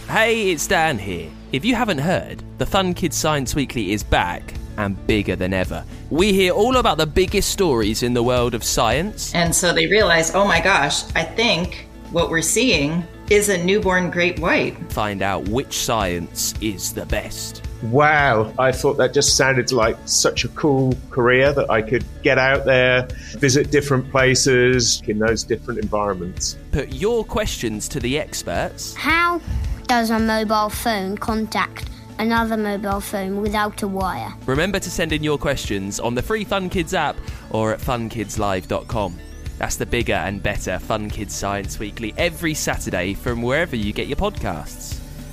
Hey, it's Dan here. If you haven't heard, the Fun Kids Science Weekly is back and bigger than ever. We hear all about the biggest stories in the world of science. And so they realize, oh my gosh, I think what we're seeing is a newborn great white. Find out which science is the best. Wow, I thought that just sounded like such a cool career that I could get out there, visit different places in those different environments. Put your questions to the experts. How does a mobile phone contact another mobile phone without a wire? Remember to send in your questions on the free Fun Kids app or at funkidslive.com. That's the bigger and better Fun Kids Science Weekly every Saturday from wherever you get your podcasts.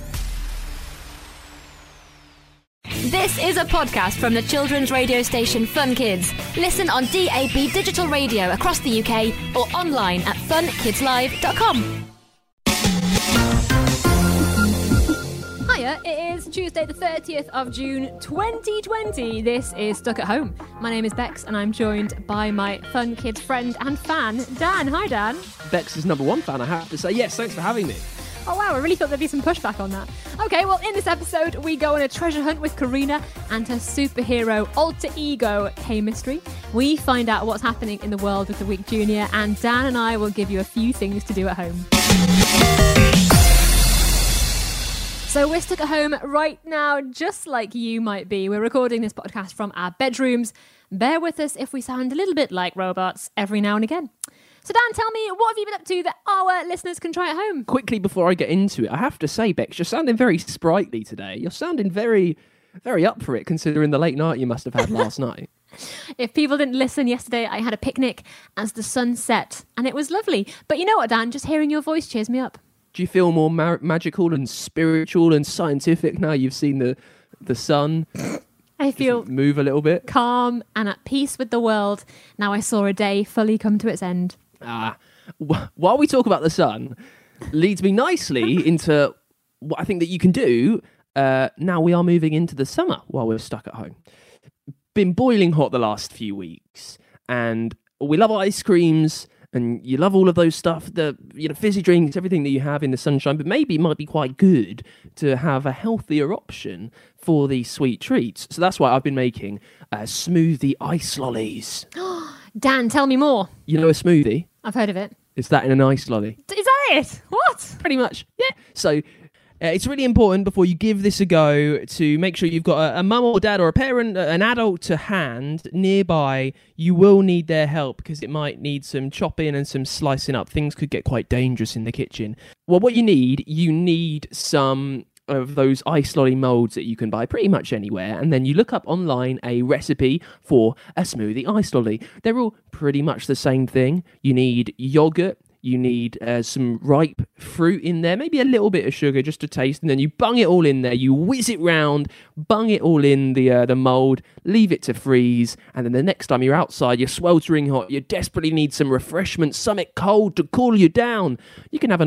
This is a podcast from the children's radio station Fun Kids. Listen on DAB digital radio across the UK or online at funkidslive.com. Hiya, it is Tuesday the 30th of June 2020. This is Stuck at Home. My name is Bex and I'm joined by my Fun Kids friend and fan, Dan. Hi, Dan. Bex's number one fan, I have to say. Yes, thanks for having me. Oh wow, I really thought there'd be some pushback on that. Okay, well in this episode we go on a treasure hunt with Karina and her superhero alter ego K-Mystery. We find out what's happening in the world of the Week Junior, and Dan and I will give you a few things to do at home. So we're stuck at home right now, just like you might be. We're recording this podcast from our bedrooms. Bear with us if we sound a little bit like robots every now and again. So Dan, tell me, what have you been up to that our listeners can try at home? Quickly before I get into it, I have to say, Bex, you're sounding very sprightly today. You're sounding very, very up for it, considering the late night you must have had last night. If people didn't listen yesterday, I had a picnic as the sun set, and it was lovely. But you know what, Dan? Just hearing your voice cheers me up. Do you feel more magical and spiritual and scientific now you've seen the sun? I feel move a little bit. Calm and at peace with the world. Now I saw a day fully come to its end. While we talk about the sun, leads me nicely into what I think that you can do now we are moving into the summer while we're stuck at home. Been boiling hot the last few weeks, and we love ice creams, and you love all of those stuff, the fizzy drinks, everything that you have in the sunshine, but maybe it might be quite good to have a healthier option for these sweet treats. So that's why I've been making smoothie ice lollies. Dan, tell me more. You know a smoothie? I've heard of it. It's that in an ice lolly. Is that it? What? Pretty much, yeah. So it's really important before you give this a go to make sure you've got a mum or dad or a parent, an adult to hand nearby. You will need their help because it might need some chopping and some slicing up. Things could get quite dangerous in the kitchen. Well, what you need some of those ice lolly molds that you can buy pretty much anywhere, and then you look up online a recipe for a smoothie ice lolly. They're all pretty much the same thing. You need yogurt, you need some ripe fruit in there, maybe a little bit of sugar just to taste, and then you bung it all in there, you whiz it round, bung it all in the mould, leave it to freeze, and then the next time you're outside, you're sweltering hot, you desperately need some refreshment, something cold to cool you down. You can have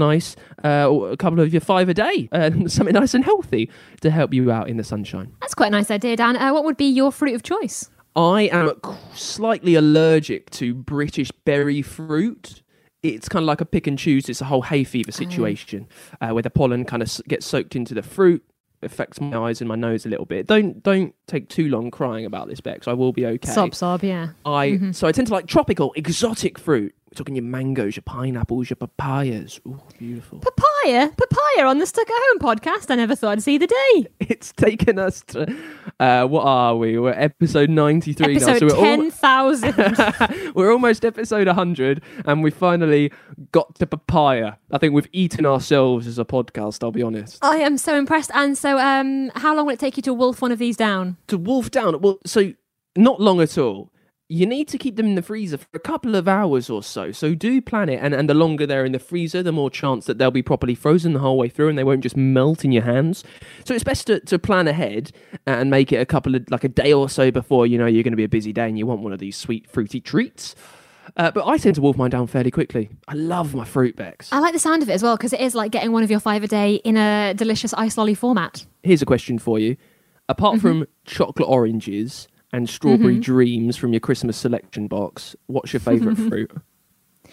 a couple of your 5 a day, something nice and healthy to help you out in the sunshine. That's quite a nice idea, Dan. What would be your fruit of choice? I am slightly allergic to British berry fruit. It's kind of like a pick and choose. It's a whole hay fever situation where the pollen kind of gets soaked into the fruit, affects my eyes and my nose a little bit. Don't take too long crying about this, Bex. I will be okay. Sob, yeah. So I tend to like tropical, exotic fruit. We're talking your mangoes, your pineapples, your papayas. Ooh, beautiful. Papaya on the Stuck at Home podcast. I never thought I'd see the day. It's taken us to, what are we? We're episode 93 now. Episode 10,000. We're almost episode 100, and we finally got to papaya. I think we've eaten ourselves as a podcast, I'll be honest. I am so impressed. And so how long will it take you to wolf one of these down? To wolf down? Well, so not long at all. You need to keep them in the freezer for a couple of hours or so. So do plan it. And the longer they're in the freezer, the more chance that they'll be properly frozen the whole way through and they won't just melt in your hands. So it's best to plan ahead and make it a day or so before you know you're going to be a busy day and you want one of these sweet fruity treats. But I tend to wolf mine down fairly quickly. I love my fruit, Bex. I like the sound of it as well because it is like getting one of your 5 a day in a delicious ice lolly format. Here's a question for you. Apart from chocolate oranges and strawberry dreams from your Christmas selection box, what's your favourite fruit?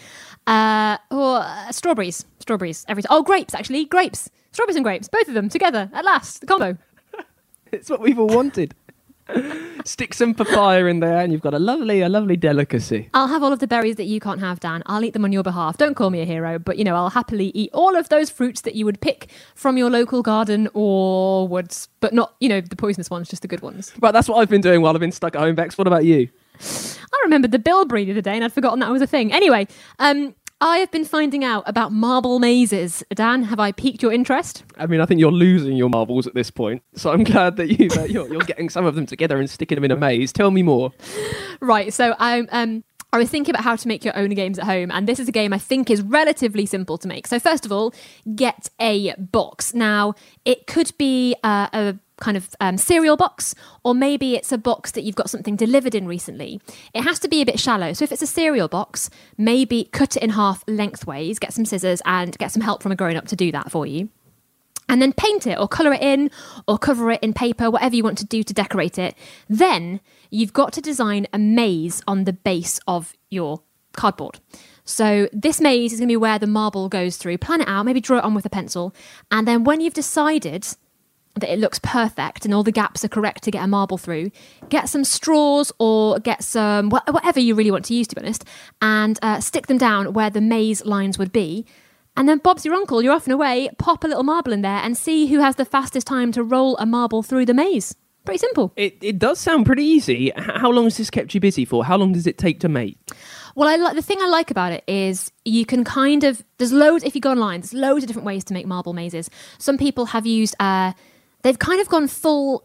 Strawberries. Grapes, actually. Grapes. Strawberries and grapes. Both of them together. At last. The combo. It's what we've all wanted. Stick some papaya in there and you've got a lovely delicacy. I'll have all of the berries that you can't have, Dan. I'll eat them on your behalf. Don't call me a hero, but, I'll happily eat all of those fruits that you would pick from your local garden or woods, but not, the poisonous ones, just the good ones. Right, that's what I've been doing while I've been stuck at home, Bex. What about you? I remembered the bilberry the other day and I'd forgotten that was a thing. Anyway, I have been finding out about marble mazes. Dan, have I piqued your interest? I mean, I think you're losing your marbles at this point, so I'm glad that you're getting some of them together and sticking them in a maze. Tell me more. Right, so I was thinking about how to make your own games at home, and this is a game I think is relatively simple to make. So first of all, get a box. Now, it could be a kind of cereal box, or maybe it's a box that you've got something delivered in recently. It has to be a bit shallow. So if it's a cereal box, maybe cut it in half lengthways, get some scissors and get some help from a grown-up to do that for you. And then paint it or colour it in or cover it in paper, whatever you want to do to decorate it. Then you've got to design a maze on the base of your cardboard. So this maze is going to be where the marble goes through. Plan it out, maybe draw it on with a pencil. And then when you've decided that it looks perfect and all the gaps are correct to get a marble through, get some straws or get some, whatever you really want to use, to be honest, and stick them down where the maze lines would be. And then Bob's your uncle, you're off and away, pop a little marble in there and see who has the fastest time to roll a marble through the maze. Pretty simple. It does sound pretty easy. How long has this kept you busy for? How long does it take to make? Well, the thing I like about it is you can there's loads, if you go online, there's loads of different ways to make marble mazes. Some people have used, they've kind of gone full,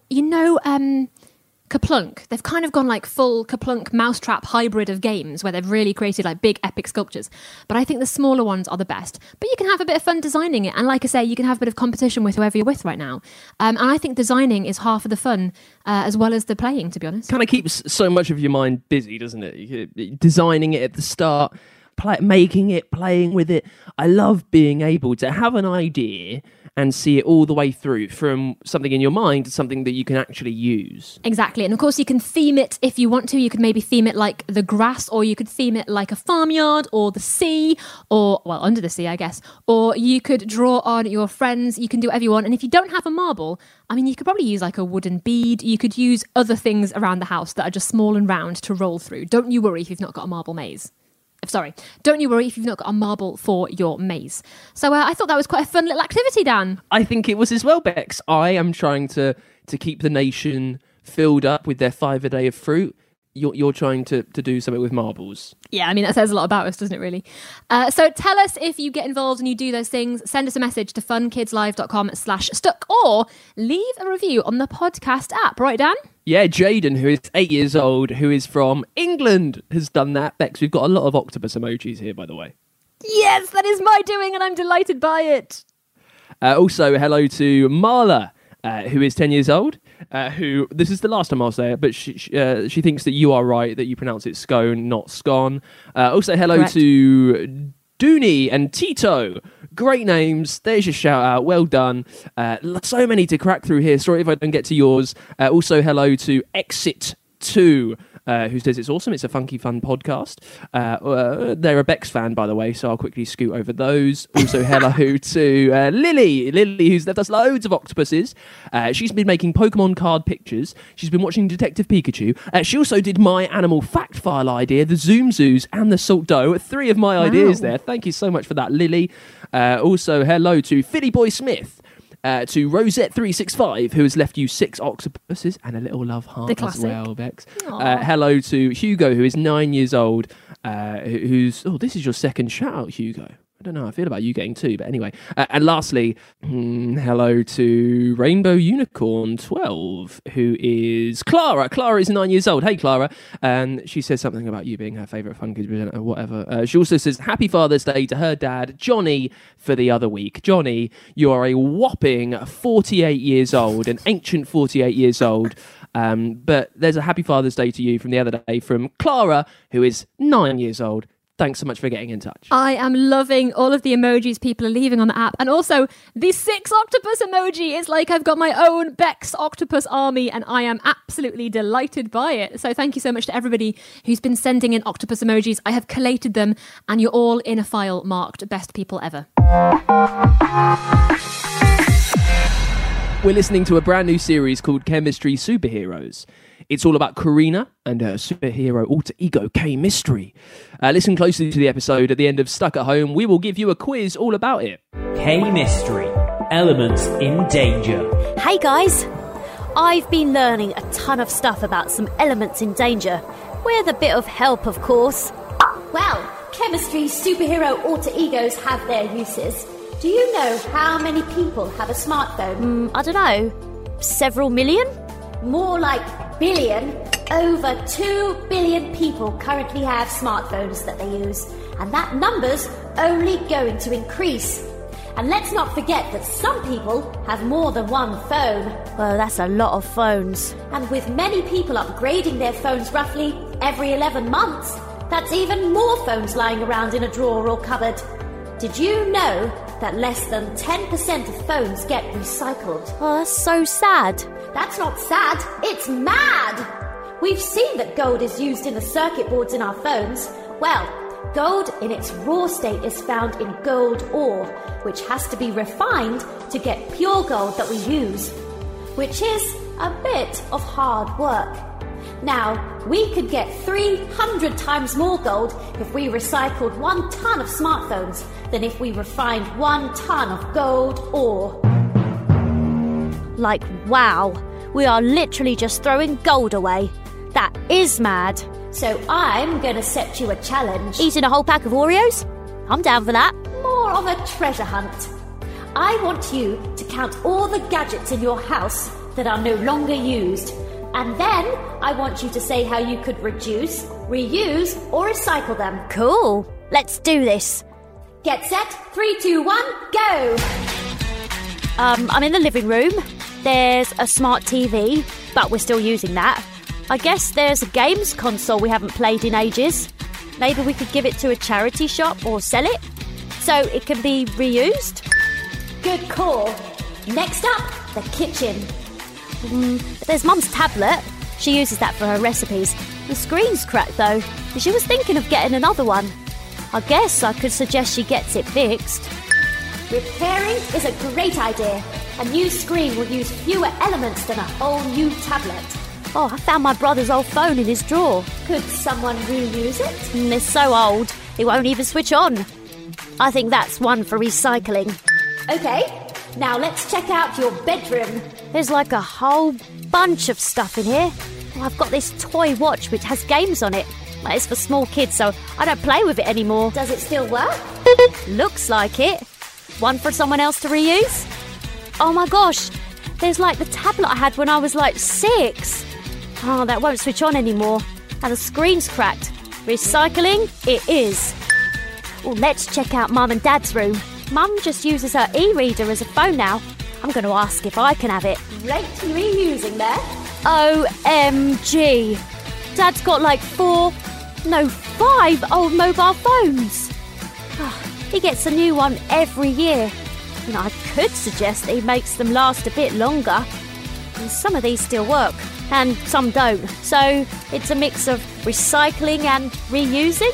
Kaplunk. They've kind of gone like full Kaplunk mousetrap hybrid of games where they've really created like big epic sculptures. But I think the smaller ones are the best. But you can have a bit of fun designing it. And like I say, you can have a bit of competition with whoever you're with right now. And I think designing is half of the fun as well as the playing, to be honest. Kind of keeps so much of your mind busy, doesn't it? Designing it at the start, making it, playing with it. I love being able to have an idea and see it all the way through from something in your mind to something that you can actually use. Exactly. And of course you can theme it if you want to. You could maybe theme it like the grass, or you could theme it like a farmyard or the sea, or, well, under the sea, I guess. Or you could draw on your friends. You can do whatever you want. And if you don't have a marble, I mean, you could probably use like a wooden bead. You could use other things around the house that are just small and round to roll through. Don't you worry if you've not got a marble maze. Don't you worry if you've not got a marble for your maze. So I thought that was quite a fun little activity, Dan. I think it was as well, Bex. I am trying to keep the nation filled up with their 5 a day of fruit. You're trying to do something with marbles. Yeah, I mean, that says a lot about us, doesn't it, really? So tell us if you get involved and you do those things. Send us a message to funkidslive.com/stuck, or leave a review on the podcast app. Right, Dan? Yeah, Jaden, who is 8 years old, who is from England, has done that. Bex, we've got a lot of octopus emojis here, by the way. Yes, that is my doing, and I'm delighted by it. Also, hello to Marla, who is 10 years old. Who, this is the last time I'll say it, but she thinks that you are right, that you pronounce it scone, not scone. Also, hello Correct. To Dooney and Tito. Great names. There's your shout out. Well done. So many to crack through here. Sorry if I don't get to yours. Also, hello to Exit2. Who says it's awesome. It's a funky, fun podcast. They're a Bex fan, by the way, so I'll quickly scoot over those. Also, hello to Lily, who's left us loads of octopuses. She's been making Pokemon card pictures. She's been watching Detective Pikachu. She also did my animal fact file idea, the Zoom Zoos and the Salt Dough. 3 of my ideas there. Thank you so much for that, Lily. Also, hello to Philly Boy Smith. To Rosette365, who has left you 6 octopuses and a little love heart as well, Bex. Hello to Hugo, who is 9 years old, who's... Oh, this is your second shout-out, Hugo. I don't know how I feel about you getting 2, but anyway. And lastly, hello to Rainbow Unicorn 12, who is Clara. Clara is 9 years old. Hey, Clara. And she says something about you being her favourite Fun Kids presenter or whatever. She also says Happy Father's Day to her dad, Johnny, for the other week. Johnny, you are a whopping 48 years old, an ancient 48 years old. But there's a Happy Father's Day to you from the other day from Clara, who is 9 years old. thanks so much for getting in touch. I am loving all of the emojis people are leaving on the app. And also, the 6 octopus emoji is like I've got my own Bex octopus army, and I am absolutely delighted by it. So thank you so much to everybody who's been sending in octopus emojis. I have collated them, and you're all in a file marked Best People Ever. We're listening to a brand new series called Chemistry Superheroes. It's all about Karina and her superhero alter ego, K-Mystery. Listen closely to the episode. At the end of Stuck at Home, we will give you a quiz all about it. K-Mystery, elements in danger. Hey guys, I've been learning a ton of stuff about some elements in danger, with a bit of help, of course. Well, Chemistry superhero alter egos have their uses. Do you know how many people have a smartphone? I don't know. Several million? More like billion. Over 2 billion people currently have smartphones that they use, and that number's only going to increase. And let's not forget that some people have more than one phone. Well, that's a lot of phones. And with many people upgrading their phones roughly every 11 months, that's even more phones lying around in a drawer or cupboard. Did you know that less than 10% of phones get recycled? Oh, that's so sad. That's not sad, it's mad! We've seen that gold is used in the circuit boards in our phones. Well, gold in its raw state is found in gold ore, which has to be refined to get pure gold that we use, which is a bit of hard work. Now, we could get 300 times more gold if we recycled 1 ton of smartphones than if we refined 1 ton of gold ore. Like, wow, we are literally just throwing gold away. That is mad. So I'm going to set you a challenge. Eating a whole pack of Oreos? I'm down for that. More of a treasure hunt. I want you to count all the gadgets in your house that are no longer used. And then I want you to say how you could reduce, reuse, or recycle them. Cool. Let's do this. Get set. 3, 2, 1, go! I'm in the living room. There's a smart TV, but we're still using that. I guess there's a games console we haven't played in ages. Maybe we could give it to a charity shop or sell it, so it can be reused. Good call. Next up, the kitchen. There's Mum's tablet. She uses that for her recipes. The screen's cracked though, and she was thinking of getting another one. I guess I could suggest she gets it fixed. Repairing is a great idea. A new screen will use fewer elements than a whole new tablet. Oh, I found my brother's old phone in his drawer. Could someone reuse it? It's so old, it won't even switch on. I think that's one for recycling. Okay, now let's check out your bedroom. There's like a whole bunch of stuff in here. Oh, I've got this toy watch which has games on it. Well, it's for small kids, so I don't play with it anymore. Does it still work? Looks like it. One for someone else to reuse? Oh my gosh, there's like the tablet I had when I was like 6. Oh, that won't switch on anymore. And the screen's cracked. Recycling it is. Well, let's check out Mum and Dad's room. Mum just uses her e-reader as a phone now. I'm going to ask if I can have it. Great reusing there. OMG. Dad's got like 5 old mobile phones. He gets a new one every year. And I could suggest that he makes them last a bit longer. And some of these still work, and some don't. So it's a mix of recycling and reusing.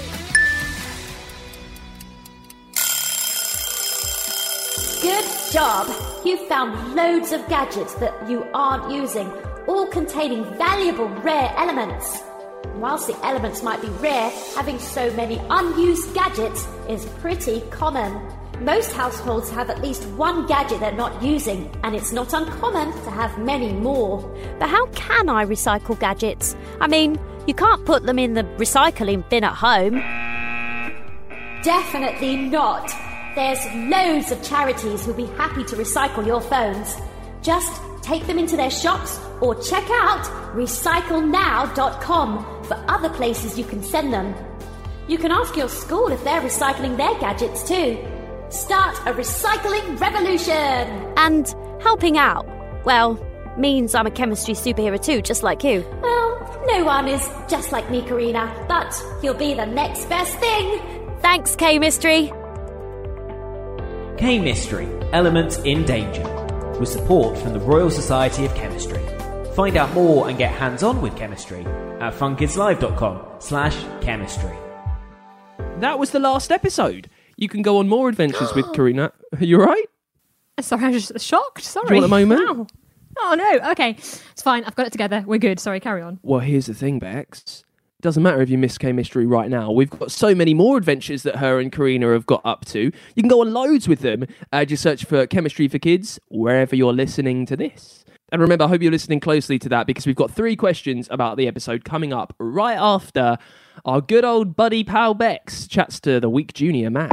Good job. You found loads of gadgets that you aren't using, all containing valuable rare elements. Whilst the elements might be rare, having so many unused gadgets is pretty common. Most households have at least one gadget they're not using, and it's not uncommon to have many more. But how can I recycle gadgets? I mean, you can't put them in the recycling bin at home. Definitely not. There's loads of charities who'll be happy to recycle your phones. Just take them into their shops or check out recyclenow.com for other places you can send them. You can ask your school if they're recycling their gadgets too. Start a recycling revolution! And helping out, well, means I'm a chemistry superhero too, just like you. Well, No one is just like me, Karina, but you'll be the next best thing. Thanks, K-Mystery. K-Mystery, Elements in Danger, with support from the Royal Society of Chemistry. Find out more and get hands-on with chemistry at funkidslive.com/chemistry. That was the last episode. You can go on more adventures with Karina. Are you all right? Sorry, I was just shocked. Sorry. Do you want a moment? Wow. Oh, no. Okay. It's fine. I've got it together. We're good. Sorry, carry on. Well, here's the thing, Bex. It doesn't matter if you miss K-Mystery right now. We've got so many more adventures that her and Karina have got up to. You can go on loads with them. Just search for Chemistry for Kids wherever you're listening to this. And remember, I hope you're listening closely to that because we've got 3 questions about the episode coming up right after our good old buddy pal Bex chats to the Week Junior Mag.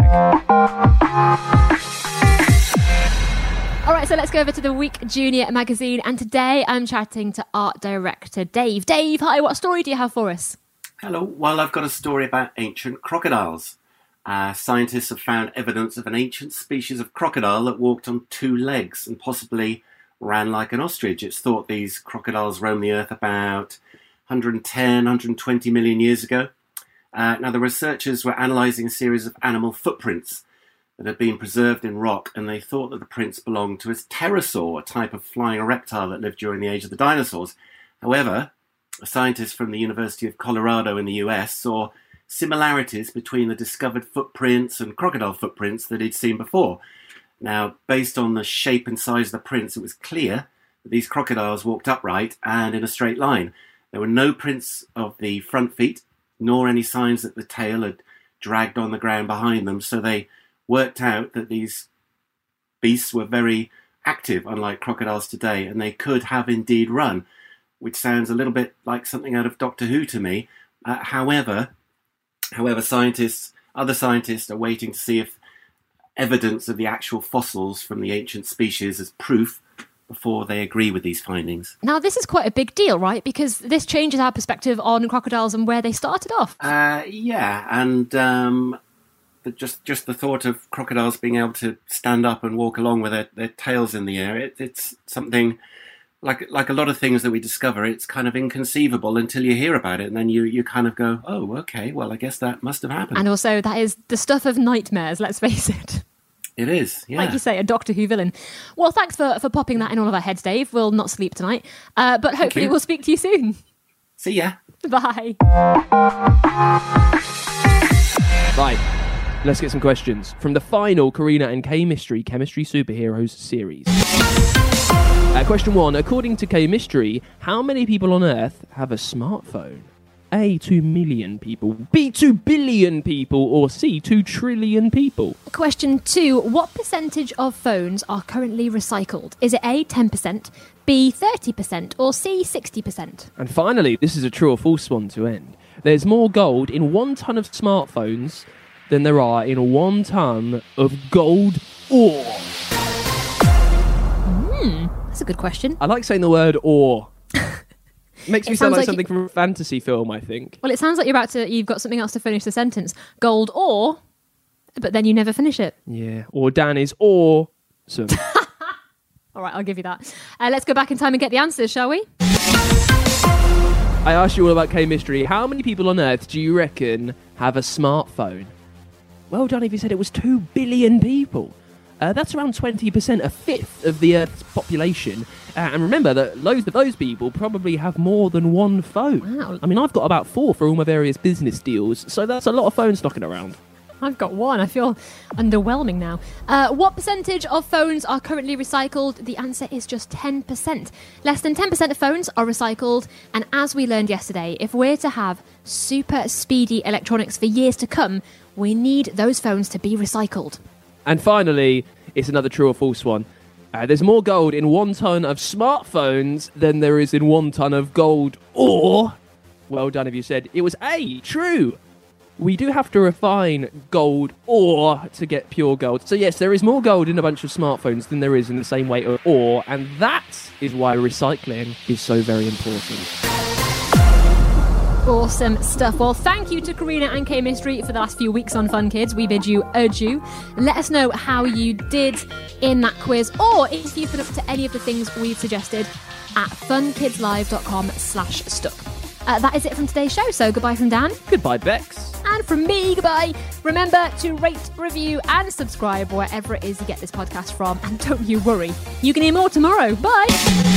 All right, so let's go over to the Week Junior magazine. And today I'm chatting to art director Dave. Dave, hi, what story do you have for us? Hello. Well, I've got a story about ancient crocodiles. Scientists have found evidence of an ancient species of crocodile that walked on 2 legs and possibly ran like an ostrich. It's thought these crocodiles roamed the earth about 110, 120 million years ago. Now, the researchers were analysing a series of animal footprints that had been preserved in rock, and they thought that the prints belonged to a pterosaur, a type of flying reptile that lived during the age of the dinosaurs. However, a scientist from the University of Colorado in the US saw similarities between the discovered footprints and crocodile footprints that he'd seen before. Now, based on the shape and size of the prints, it was clear that these crocodiles walked upright and in a straight line. There were no prints of the front feet, nor any signs that the tail had dragged on the ground behind them, so they worked out that these beasts were very active, unlike crocodiles today, and they could have indeed run, which sounds a little bit like something out of Doctor Who to me. However, other scientists are waiting to see if evidence of the actual fossils from the ancient species as proof before they agree with these findings. Now, this is quite a big deal, right? Because this changes our perspective on crocodiles and where they started off. Yeah, and just the thought of crocodiles being able to stand up and walk along with their tails in the air, it's something like a lot of things that we discover. It's kind of inconceivable until you hear about it, and then you kind of go, oh, okay, well, I guess that must have happened. And also, that is the stuff of nightmares, let's face it. It is, yeah. Like you say, a Doctor Who villain. Well, thanks for popping that in all of our heads, Dave. We'll not sleep tonight, but hopefully we'll speak to you soon. See ya. Bye. Right. Let's get some questions from the final Karina and K-Mystery Chemistry Superheroes series. Question 1. According to K-Mystery, how many people on Earth have a smartphone? A, 2 million people, B, 2 billion people, or C, 2 trillion people? Question 2. What percentage of phones are currently recycled? Is it A, 10%, B, 30%, or C, 60%? And finally, this is a true or false one to end. There's more gold in 1 ton of smartphones than there are in 1 ton of gold ore. That's a good question. I like saying the word ore. Makes me sound like like something from a fantasy film, I think. Well, it sounds like you've got something else to finish the sentence. Gold ore, but then you never finish it. Yeah, or Dan is awesome. All right, I'll give you that. Let's go back in time and get the answers, shall we? I asked you all about K-Mystery. How many people on Earth do you reckon have a smartphone? Well done if you said it was 2 billion people. That's around 20%, a fifth of the Earth's population. And remember that loads of those people probably have more than 1 phone. Wow. I mean, I've got about 4 for all my various business deals, so that's a lot of phones knocking around. I've got 1. I feel underwhelming now. What percentage of phones are currently recycled? The answer is just 10%. Less than 10% of phones are recycled. And as we learned yesterday, if we're to have super speedy electronics for years to come, we need those phones to be recycled. And finally, it's another true or false one. There's more gold in 1 ton of smartphones than there is in 1 ton of gold ore. Well done if you said it was A, true. We do have to refine gold ore to get pure gold. So yes, there is more gold in a bunch of smartphones than there is in the same weight of ore, and that is why recycling is so very important. Awesome stuff. Well, thank you to Karina and K-Mystery for the last few weeks on Fun Kids. We bid you adieu. Let us know how you did in that quiz, or if you've been up to any of the things we've suggested at funkidslive.com/stuck. That is it from today's show. So goodbye from Dan. Goodbye, Bex. And from me, goodbye. Remember to rate, review, and subscribe wherever it is you get this podcast from. And don't you worry, you can hear more tomorrow. Bye.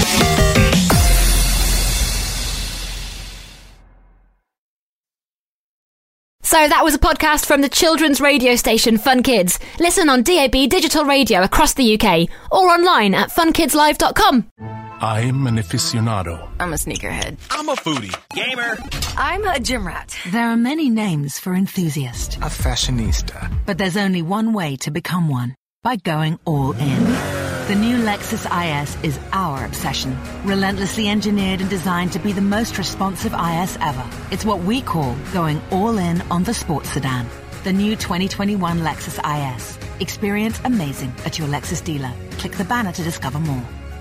So that was a podcast from the children's radio station Fun Kids. Listen on DAB digital radio across the UK or online at funkidslive.com. I'm an aficionado. I'm a sneakerhead. I'm a foodie. Gamer. I'm a gym rat. There are many names for enthusiast. A fashionista. But there's only one way to become one. By going all in. The new Lexus IS is our obsession. Relentlessly engineered and designed to be the most responsive IS ever. It's what we call going all in on the sports sedan. The new 2021 Lexus IS. Experience amazing at your Lexus dealer. Click the banner to discover more.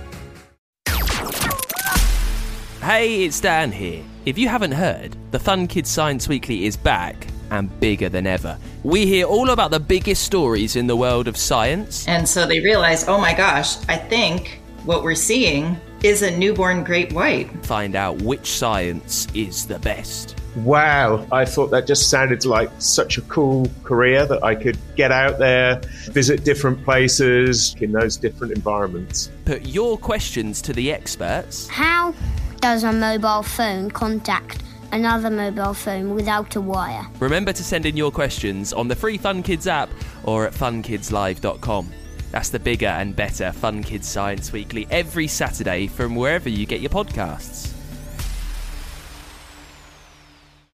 Hey, it's Dan here. If you haven't heard, the Fun Kids Science Weekly is back and bigger than ever. We hear all about the biggest stories in the world of science. And so they realize, oh my gosh, I think what we're seeing is a newborn great white. Find out which science is the best. Wow, I thought that just sounded like such a cool career that I could get out there, visit different places in those different environments. Put your questions to the experts. How does a mobile phone contact another mobile phone without a wire? Remember to send in your questions on the free Fun Kids app or at funkidslive.com. That's the bigger and better Fun Kids Science Weekly every Saturday from wherever you get your podcasts.